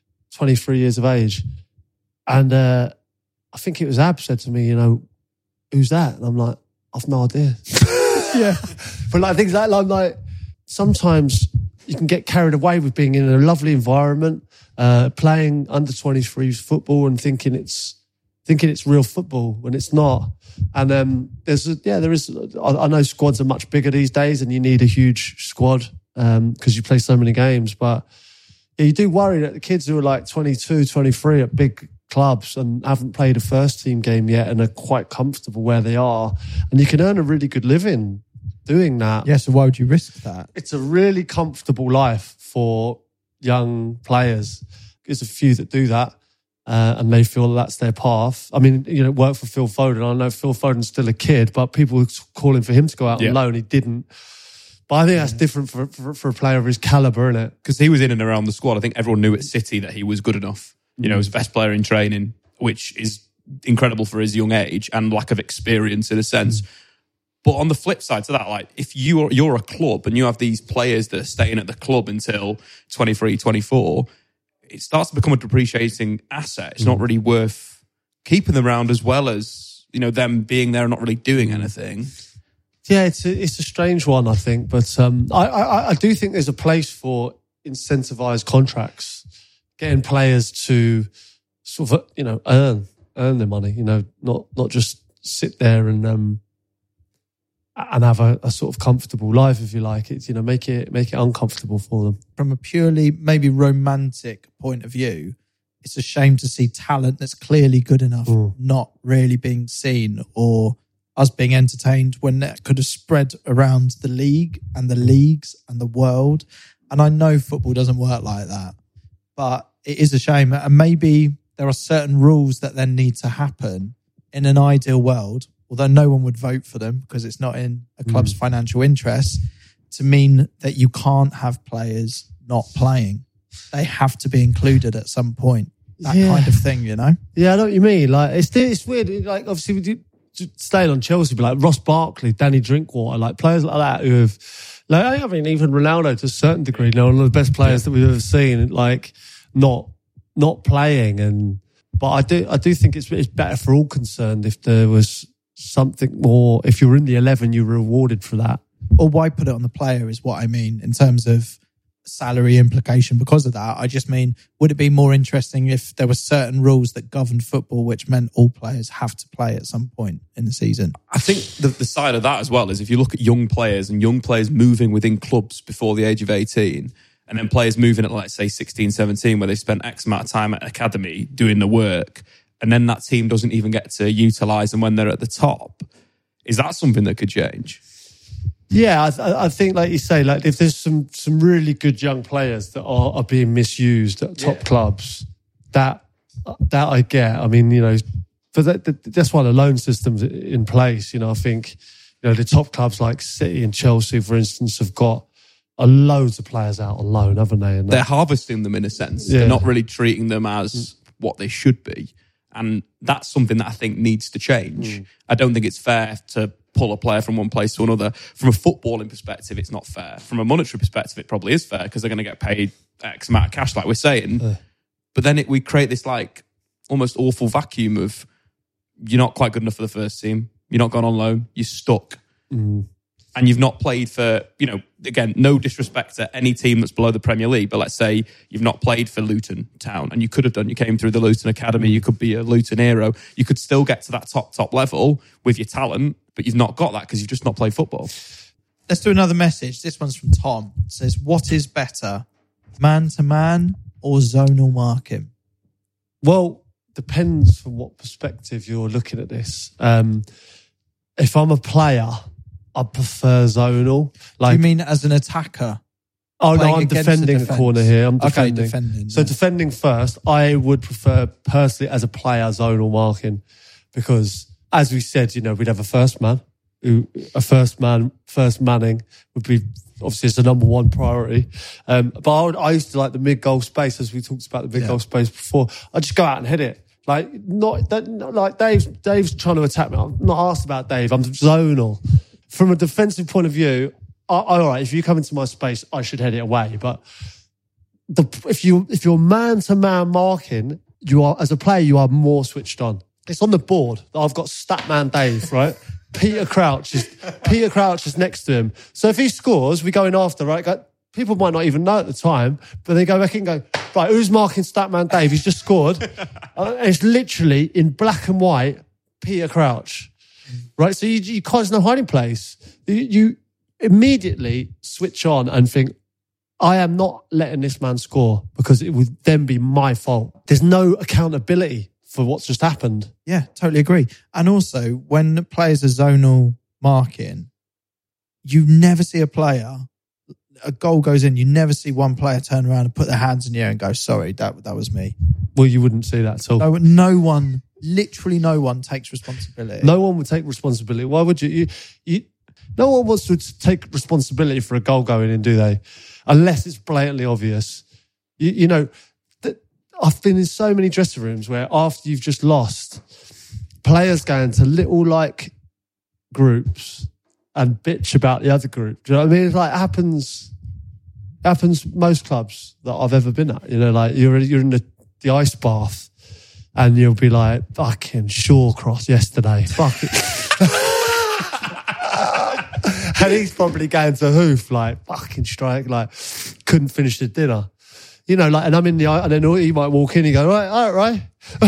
23 years of age. And I think it was Ab said to me, you know, who's that? And I'm like, I've no idea. Yeah. But like things like sometimes you can get carried away with being in a lovely environment, playing under 23s football and thinking it's real football when it's not. And there is. I know squads are much bigger these days, and you need a huge squad because you play so many games. But yeah, you do worry that the kids who are like 22, 23 at big clubs and haven't played a first team game yet and are quite comfortable where they are, and you can earn a really good living doing that. Yeah, so why would you risk that? It's a really comfortable life for young players. There's a few that do that. And they feel that's their path. I mean, you know, it worked for Phil Foden. I know Phil Foden's still a kid, but people were calling for him to go out on loan. He didn't. But I think that's different for a player of his calibre, isn't it? Because he was in and around the squad. I think everyone knew at City that he was good enough. You know, he was the best player in training, which is incredible for his young age and lack of experience in a sense. But on the flip side to that, like if you're a club and you have these players that are staying at the club until 23, 24, it starts to become a depreciating asset. It's not really worth keeping them around, as well as, you know, them being there and not really doing anything. Yeah, it's a strange one, I think. But I do think there's a place for incentivized contracts, getting players to sort of, you know, earn their money, you know, not just sit there and have a sort of comfortable life, if you like. It's, you know, make it uncomfortable for them. From a purely maybe romantic point of view, it's a shame to see talent that's clearly good enough not really being seen or us being entertained when that could have spread around the league and the leagues and the world. And I know football doesn't work like that, but it is a shame. And maybe there are certain rules that then need to happen in an ideal world, although no one would vote for them because it's not in a club's financial interest, to mean that you can't have players not playing. They have to be included at some point. That kind of thing, you know? Yeah, I know what you mean. Like it's weird. Like obviously we do staying on Chelsea, but like Ross Barkley, Danny Drinkwater, like players like that who have, like, I mean, even Ronaldo to a certain degree, you know, one of the best players that we've ever seen, like not playing. But I do think it's better for all concerned if there was something more. If you were in the 11, you were rewarded for that. Or why put it on the player is what I mean in terms of salary implication because of that. I just mean, would it be more interesting if there were certain rules that governed football which meant all players have to play at some point in the season? I think the side of that as well is if you look at young players and young players moving within clubs before the age of 18 and then players moving at, let's say, 16, 17 where they spent X amount of time at academy doing the work and then that team doesn't even get to utilise them when they're at the top. Is that something that could change? Yeah, I think, like you say, like if there's some really good young players that are being misused at top clubs, that I get. I mean, you know, but that's why the loan system's in place. You know, I think, you know, the top clubs like City and Chelsea, for instance, have got loads of players out on loan, haven't they? And they're harvesting them in a sense. Yeah. They're not really treating them as what they should be. And that's something that I think needs to change. I don't think it's fair to pull a player from one place to another. From a footballing perspective, it's not fair. From a monetary perspective, it probably is fair because they're going to get paid X amount of cash, like we're saying. But then we create this like almost awful vacuum of you're not quite good enough for the first team. You're not gone on loan. You're stuck. And you've not played for, again, no disrespect to any team that's below the Premier League, but let's say you've not played for Luton Town, and you could have done. You came through the Luton Academy. You could be a Luton hero. You could still get to that top level with your talent, but you've not got that because you've just not played football. Let's do another message. This one's from Tom. It says, what is better, man-to-man or zonal marking? Well, depends from what perspective you're looking at this. If I'm a player, I prefer zonal. Do you mean as an attacker? Oh no, I'm defending a corner here. I'm defending. Okay, defending. So defending first, I would prefer personally as a player zonal marking because, as we said, we'd have a first manning would be obviously it's the number one priority. But I used to like the mid-goal space, as we talked about the mid-goal space before. I just go out and hit it. Like Dave's trying to attack me. I'm not asked about Dave. I'm zonal. From a defensive point of view, all right, if you come into my space, I should head it away. But if you're man-to-man marking, you are, as a player, you are more switched on. It's on the board. I've got Statman Dave, right? Peter Crouch is next to him. So if he scores, we go in after, right? People might not even know at the time, but they go back and go, right, who's marking Statman Dave? He's just scored. And it's literally in black and white, Peter Crouch. Right? So you cause no hiding place. You immediately switch on and think, I am not letting this man score because it would then be my fault. There's no accountability for what's just happened. Yeah, totally agree. And also, when players are zonal marking, you never see a goal goes in, you never see one player turn around and put their hands in the air and go, sorry, that was me. Well, you wouldn't see that at all. No one, literally no one takes responsibility. No one would take responsibility. Why would you? No one wants to take responsibility for a goal going in, do they? Unless it's blatantly obvious. I've been in so many dressing rooms where after you've just lost, players go into little like groups and bitch about the other group. Do you know what I mean? It's like happens most clubs that I've ever been at. Like you're in the ice bath and you'll be like, fucking Shawcross yesterday. Fuck it. And he's probably going to hoof, like fucking strike, like couldn't finish the dinner. And I'm in the eye, and then he might walk in and go, right.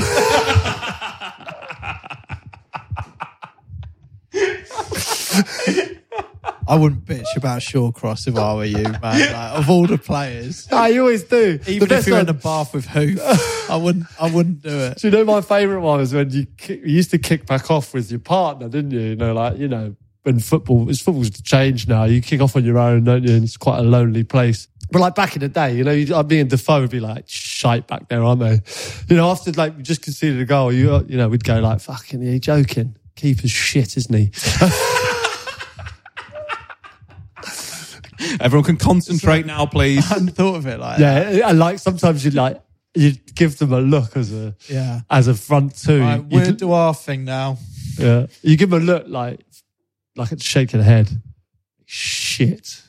I wouldn't bitch about Shawcross if I were you, man. Like, of all the players. No, you always do. Even if you're in a bath with Hoof, I wouldn't do it. Do you know my favourite one was when you used to kick back off with your partner, didn't you? When football's changed now, you kick off on your own, don't you? And it's quite a lonely place. But like back in the day, me and Defoe would be like, shite back there, aren't they? After like we just conceded a goal, we'd go like, fucking, are you joking? Keeper's shit, isn't he? Everyone can concentrate now, please. I hadn't thought of it like that. Yeah, and like sometimes you give them a look as a front two. Right, we'll do our thing now. Yeah, you give them a look like a shake of the head. Shit.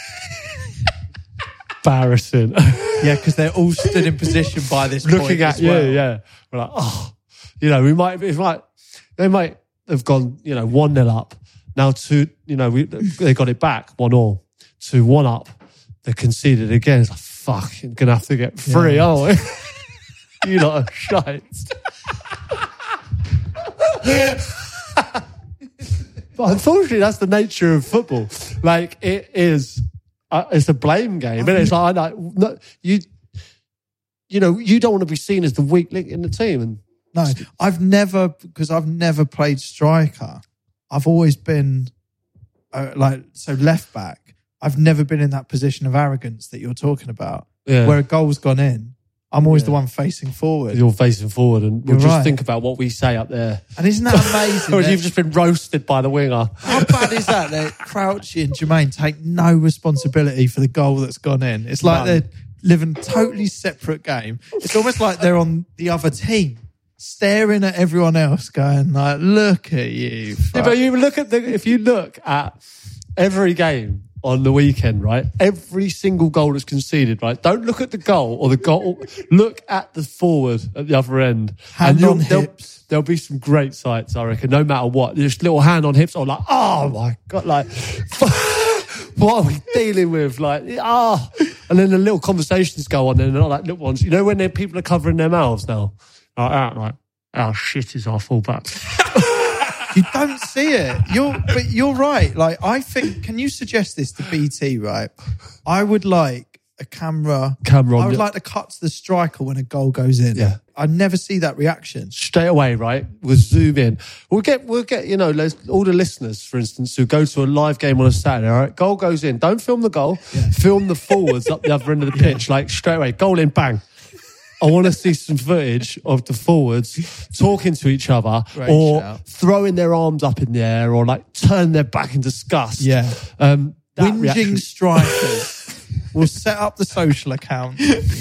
Embarrassing. Yeah, because they're all stood in position by this point looking at as well. you. Yeah, we're like, they might have gone 1-0 up. Now they got it back 1-1. 2-1 up. They conceded again. It's like, fucking gonna have to get 3, aren't we? You lot are shite. But unfortunately, that's the nature of football. Like it is. It's a blame game, and it's like you don't want to be seen as the weak link in the team. And no, I've never played striker. I've always been left back. I've never been in that position of arrogance that you're talking about, where a goal's gone in. I'm always the one facing forward. You're facing forward, and we'll just think about what we say up there. And isn't that amazing? Or you've just been roasted by the winger. How bad is that? That Crouchy and Jermaine take no responsibility for the goal that's gone in. It's like they're living a totally separate game. It's almost like they're on the other team. staring at everyone else going like, look at you. Yeah, but if you look at every game on the weekend, right? Every single goal that's conceded, right? Don't look at the goal or the goal. Look at the forward at the other end. Hand on hips. There'll be some great sights, I reckon, no matter what. Just little hand on hips or like, oh my God, like, what are we dealing with? Like, and then the little conversations go on, and they're not like little ones. You know when people are covering their mouths now? Like, oh, shit is our fullback. You don't see it. You're right. Like, I think, can you suggest this to BT, right? I would like a camera. I would like to cut to the striker when a goal goes in. Yeah. I never see that reaction. Straight away, right? We'll zoom in. We'll get, all the listeners, for instance, who go to a live game on a Saturday, all right? Goal goes in. Don't film the goal. Yeah. Film the forwards up the other end of the pitch. Like, straight away. Goal in, bang. I want to see some footage of the forwards talking to each other throwing their arms up in the air or like turning their back in disgust. Yeah. Whinging strikers. We'll set up the social account.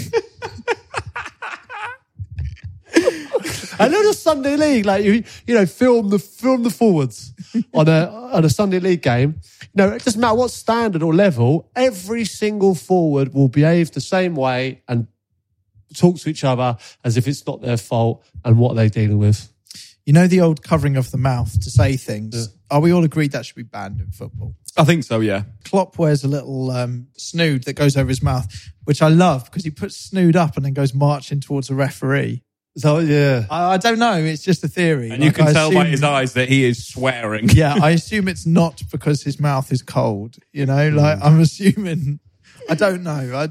I know the Sunday League, like film the forwards on a Sunday League game. It doesn't matter what standard or level, every single forward will behave the same way and talk to each other as if it's not their fault and what they're dealing with. You know the old covering of the mouth to say things? Yeah. Are we all agreed that should be banned in football? I think so, yeah. Klopp wears a little snood that goes over his mouth, which I love because he puts snood up and then goes marching towards a referee. So, yeah. I don't know. It's just a theory. And you can tell by his eyes that he is swearing. Yeah, I assume it's not because his mouth is cold. I'm assuming... I don't know.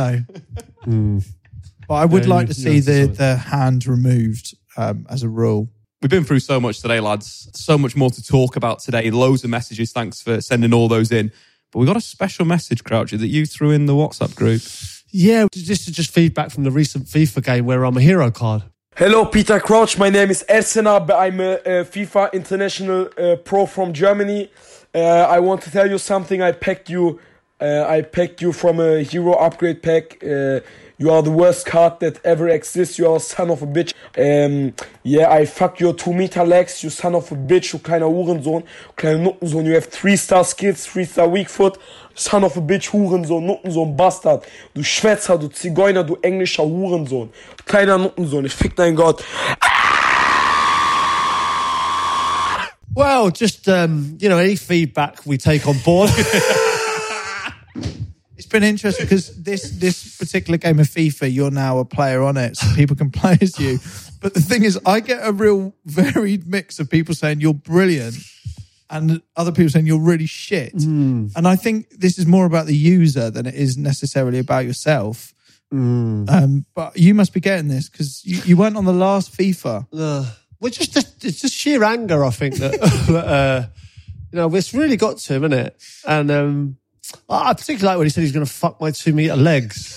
But I would like to see the hand removed as a rule. We've been through so much today, lads. So much more to talk about today. Loads of messages. Thanks for sending all those in. But we got a special message, Crouchy, that you threw in the WhatsApp group. Yeah, this is just feedback from the recent FIFA game where I'm a hero card. Hello, Peter Crouch. My name is Ersenab. I'm a FIFA International Pro from Germany. I want to tell you something. I packed you from a hero upgrade pack. You are the worst card that ever exists. You are a son of a bitch. I fuck your 2-meter legs. You son of a bitch. Du kleiner Hurensohn. Kleiner Nuttensohn. You have 3-star skills, 3-star weak foot. Son of a bitch, Hurensohn, Nuttensohn, Bastard. Du Schwätzer, du Zigeuner, du englischer Hurensohn. Kleiner Nuttensohn. Ich fick dein Gott. Well, just, any feedback we take on board. It's been interesting because this particular game of FIFA, you're now a player on it, so people can play as you. But the thing is, I get a real varied mix of people saying you're brilliant and other people saying you're really shit. And I think this is more about the user than it is necessarily about yourself. But you must be getting this because you weren't on the last FIFA. It's just sheer anger, I think, that it's really got to him, isn't it? And I particularly like when he said he's going to fuck my 2-meter legs.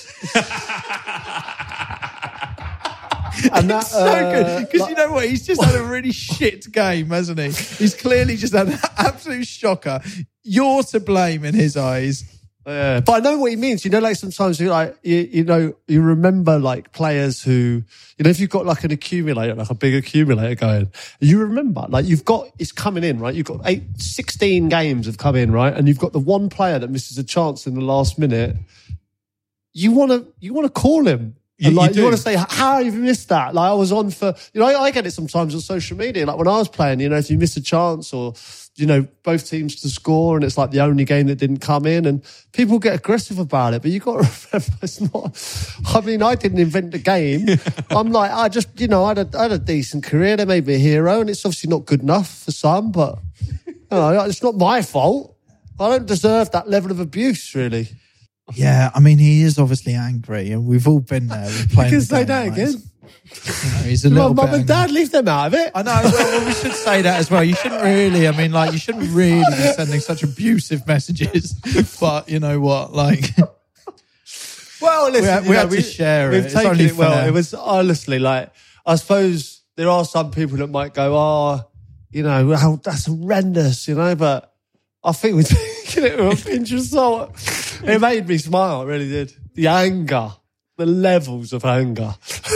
And that's so good because you know what? He's just had a really shit game, hasn't he? He's clearly just had an absolute shocker. You're to blame in his eyes. But I know what he means. Like sometimes you remember like players who, if you've got like an accumulator, like a big accumulator going, you remember like it's coming in, right? You've got 16 games have come in, right? And you've got the one player that misses a chance in the last minute. You want to call him. And you want to say, how have you missed that? Like I was on for, I get it sometimes on social media. Like when I was playing, if you miss a chance or, both teams to score and it's like the only game that didn't come in and people get aggressive about it. But you got to remember it's not, I didn't invent the game. I'm like, I just, I had a decent career. They made me a hero and it's obviously not good enough for some, but it's not my fault. I don't deserve that level of abuse, really. Yeah, I mean, he is obviously angry, and we've all been there. We're playing you can say that again. He's a little bit Mum and Dad, leave them out of it. I know. Well, we should say that as well. You shouldn't really. I mean, like, you shouldn't really be sending such abusive messages. But you know what? Like, well, listen, we had to share it. We've taken it well. It was honestly like, I suppose there are some people that might go, that's horrendous, but I think we're taking it with a pinch of salt. It made me smile, it really did. The anger, the levels of anger.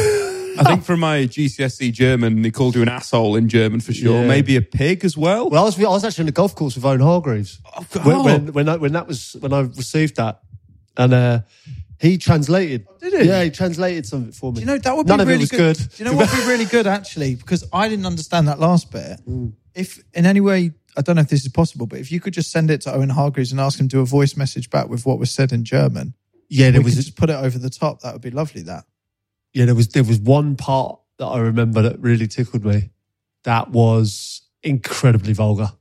I think from my GCSE German, they called you an asshole in German for sure. Yeah. Maybe a pig as well. Well, I was actually on the golf course with Owen Hargreaves when I received that, and he translated. Did he? Yeah, he translated some of it for me. Do you know, that would None be of really it was good. good. Do you know what would be really good, actually? Because I didn't understand that last bit. If in any way, I don't know if this is possible, but if you could just send it to Owen Hargreaves and ask him to do a voice message back with what was said in German. Yeah, we could just put it over the top. That would be lovely, that. Yeah, there was one part that I remember that really tickled me. That was incredibly vulgar.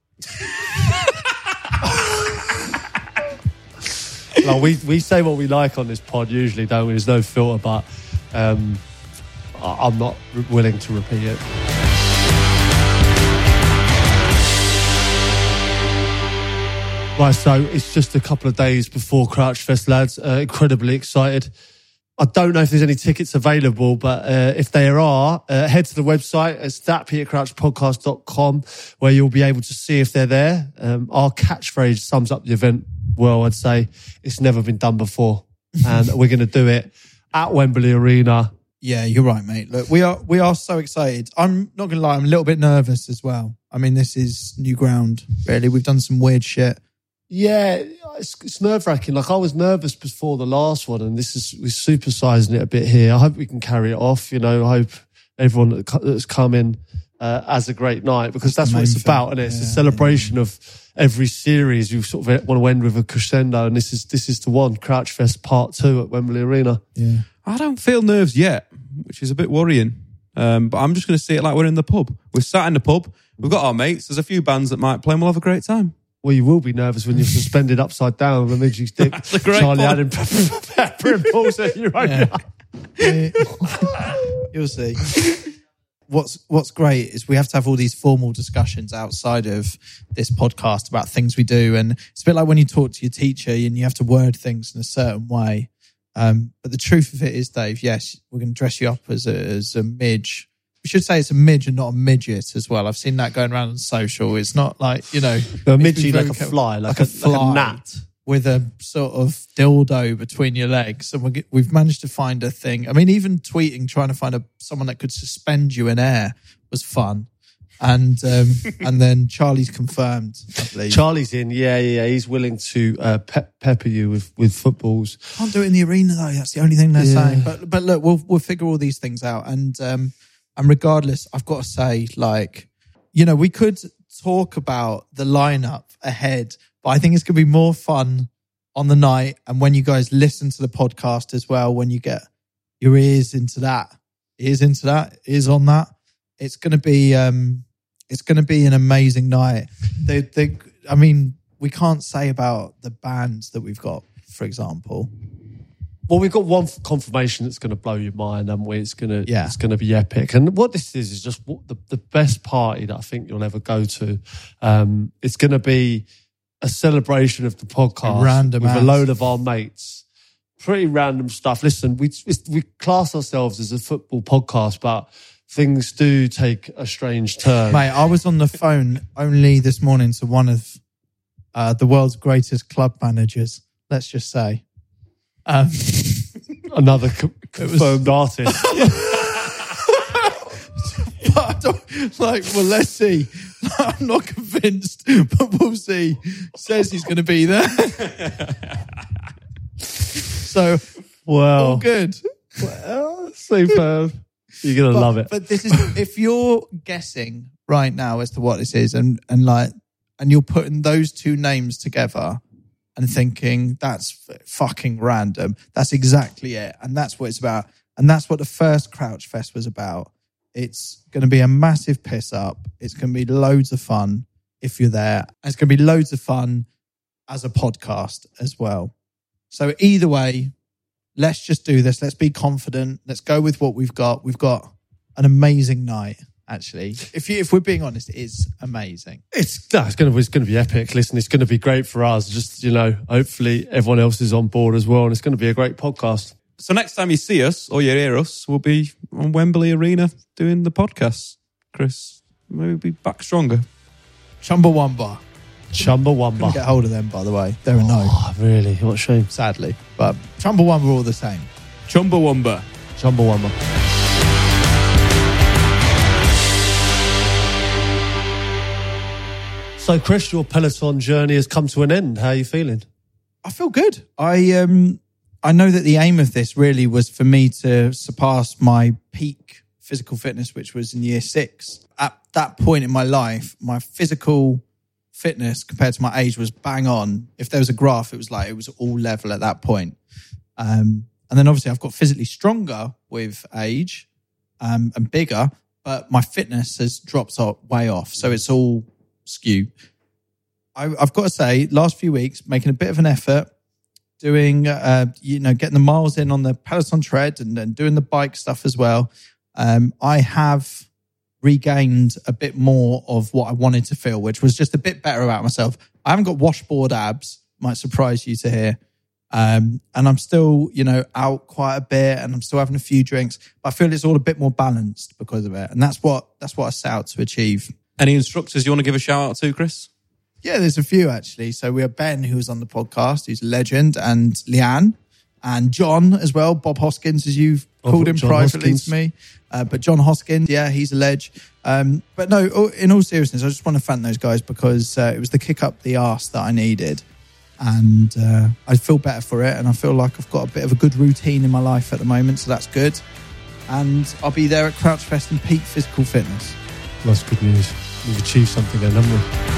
Like we say what we like on this pod usually, don't we? There's no filter, but I'm not willing to repeat it. Right, so it's just a couple of days before Crouch Fest, lads. Incredibly excited. I don't know if there's any tickets available, but if there are, head to the website. It's thatpetercrouchpodcast.com, where you'll be able to see if they're there. Our catchphrase sums up the event well, I'd say. It's never been done before. And we're going to do it at Wembley Arena. Yeah, you're right, mate. Look, we are so excited. I'm not going to lie, I'm a little bit nervous as well. I mean, this is new ground, really. We've done some weird shit. Yeah, it's nerve-wracking. Like, I was nervous before the last one, and we're supersizing it a bit here. I hope we can carry it off. You know, I hope everyone that's come in has a great night, because that's what it's about, and it's a celebration of every series. You sort of want to end with a crescendo, and this is the one, Crouch Fest Part 2 at Wembley Arena. Yeah, I don't feel nerves yet, which is a bit worrying. But I'm just going to see it like we're in the pub. We're sat in the pub. We've got our mates. There's a few bands that might play, and we'll have a great time. Well, you will be nervous when you're suspended upside down on a midgy stick. That's a great Charlie point. Adam pepper and balls at you right now. You'll see. What's great is we have to have all these formal discussions outside of this podcast about things we do, and it's a bit like when you talk to your teacher and you have to word things in a certain way. But the truth of it is, Dave, yes, we're going to dress you up as a midge. We should say it's a midge and not a midget as well. I've seen that going around on social. It's not like, you know, A midgy like a fly, like a gnat. with a sort of dildo between your legs. And we've managed to find a thing. I mean, even tweeting, trying to find someone that could suspend you in air was fun. And then Charlie's confirmed, I believe. Charlie's in, yeah. He's willing to pepper you with footballs. Can't do it in the arena though. That's the only thing they're saying. But look, we'll figure all these things out. And regardless, I've got to say, like, you know, we could talk about the lineup ahead, but I think it's going to be more fun on the night. And when you guys listen to the podcast as well, when you get your ears on that, it's going to be, it's going to be an amazing night. I mean, we can't say about the bands that we've got, for example. Well, we've got one confirmation that's going to blow your mind, haven't we? It's going to be epic. And what this is just the best party that I think you'll ever go to. It's going to be a celebration of the podcast with a load of our mates. Pretty random stuff. Listen, we class ourselves as a football podcast, but things do take a strange turn. Mate, I was on the phone only this morning to one of the world's greatest club managers, let's just say. Another confirmed artist. But I don't, well, let's see. I'm not convinced, but we'll see. Says he's going to be there. So, all good. Well, superb. You're going to love it. But this is, if you're guessing right now as to what this is, and you're putting those two names together and thinking that's fucking random, that's exactly it. And that's what it's about. And that's what the first Crouch Fest was about. It's going to be a massive piss up. It's going to be loads of fun if you're there. And it's going to be loads of fun as a podcast as well. So either way, let's just do this. Let's be confident. Let's go with what we've got. We've got an amazing night, actually. If we're being honest, it is amazing. It's going to be epic. Listen, it's going to be great for us. Just, hopefully everyone else is on board as well. And it's going to be a great podcast. So next time you see us or you hear us, we'll be on Wembley Arena doing the podcast. Chris, maybe we'll be back stronger. Chumbawamba. Chumbawamba. Get hold of them, by the way. They're a no. Oh, really? What a shame. Sadly. But Chumbawamba are all the same. Chumbawamba. Chumbawamba. So, Chris, your Peloton journey has come to an end. How are you feeling? I feel good. I know that the aim of this really was for me to surpass my peak physical fitness, which was in year 6. At that point in my life, my physical fitness compared to my age was bang on. If there was a graph, it was all level at that point. And then obviously I've got physically stronger with age and bigger, but my fitness has dropped way off. So it's all skewed. I've got to say, last few weeks, making a bit of an effort, doing, getting the miles in on the Peloton tread and then doing the bike stuff as well. I have regained a bit more of what I wanted to feel, which was just a bit better about myself. I haven't got washboard abs, might surprise you to hear. And I'm still, out quite a bit and I'm still having a few drinks, but I feel it's all a bit more balanced because of it. And that's what I set out to achieve. Any instructors you want to give a shout out to, Chris? Yeah, there's a few actually. So we have Ben, who was on the podcast, who's a legend, and Leanne, and John as well, Bob Hoskins, as you've called him John privately Hoskins. to me. But John Hoskins, yeah, he's a ledge. But no, in all seriousness, I just want to thank those guys because it was the kick up the arse that I needed. And I feel better for it. And I feel like I've got a bit of a good routine in my life at the moment. So that's good. And I'll be there at Crouchfest in peak physical fitness. That's good news. We've achieved something then, haven't we?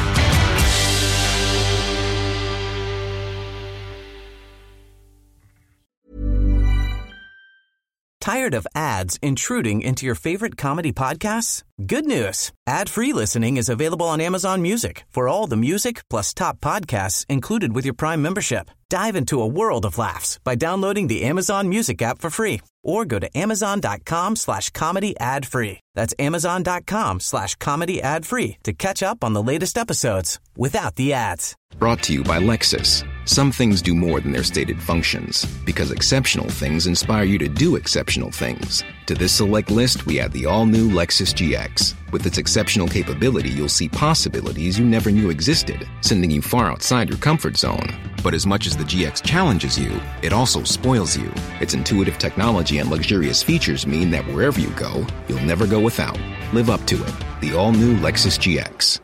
Tired of ads intruding into your favorite comedy podcasts? Good news. Ad-free listening is available on Amazon Music for all the music plus top podcasts included with your Prime membership. Dive into a world of laughs by downloading the Amazon Music app for free or go to amazon.com/comedy ad-free. That's amazon.com/comedy ad-free to catch up on the latest episodes without the ads. Brought to you by Lexus. Some things do more than their stated functions, because exceptional things inspire you to do exceptional things. To this select list, we add the all-new Lexus GX. With its exceptional capability, you'll see possibilities you never knew existed, sending you far outside your comfort zone. But as much as the GX challenges you, it also spoils you. Its intuitive technology and luxurious features mean that wherever you go, you'll never go without. Live up to it. The all-new Lexus GX.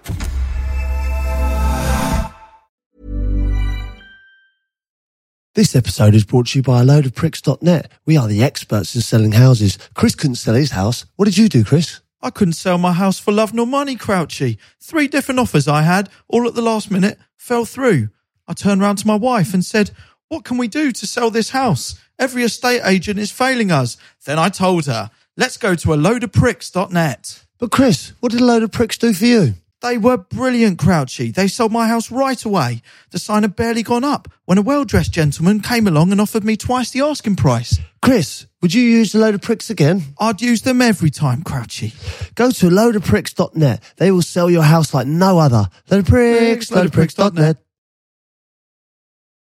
This episode is brought to you by AloadofPricks.net. We are the experts in selling houses. Chris couldn't sell his house. What did you do, Chris? I couldn't sell my house for love nor money, Crouchy. 3 different offers I had, all at the last minute, fell through. I turned round to my wife and said, what can we do to sell this house? Every estate agent is failing us. Then I told her, let's go to AloadofPricks.net. But Chris, what did A Load of Pricks do for you? They were brilliant, Crouchy. They sold my house right away. The sign had barely gone up when a well-dressed gentleman came along and offered me twice the asking price. Chris, would you use A Load of Pricks again? I'd use them every time, Crouchy. Go to AloadofPricks.net. They will sell your house like no other. Load of Pricks, AloadofPricks.net.